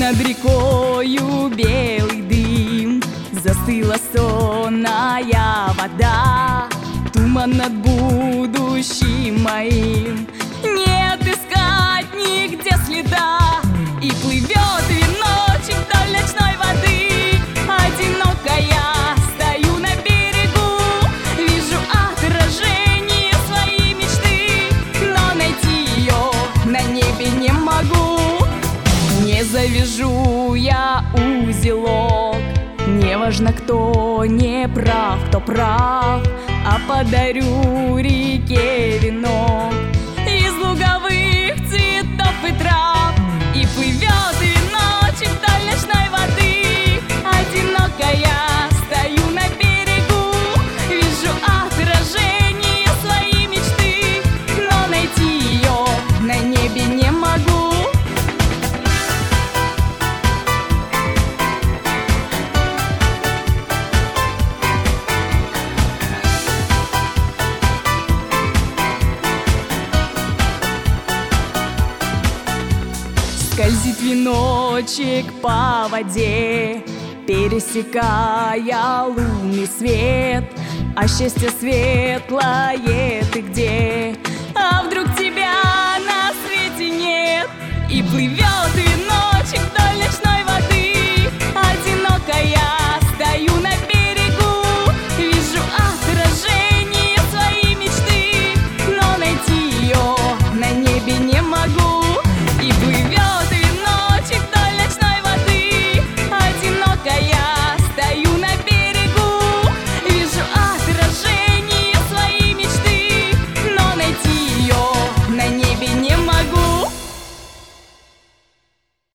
над рекою белый дым, застыла сонная вода, туман над будущим моим. Не отыскать нигде следа, и плывет веночек вдоль ночной воды. Одинокая стою на берегу, вижу отражение своей мечты, но найти ее на небе не могу. Не завяжу я узелок, не важно, кто не прав, кто прав, а подарю реке венок из луговых цветов и трав. И плывет веночек вдоль ночной воды. Одинокая стою на берегу, вижу отражение своей мечты, но найти ее на небе не могу. Скользит веночек по воде, пересекая лунный свет. А счастье светлое ты где? А вдруг тебя на свете нет? И плывет веночек вдоль ночной воды. Одинокая стою на берегу, вижу отражение своей мечты, но найти ее на небе не могу. И плывет веночек вдоль ночной воды. Одинокая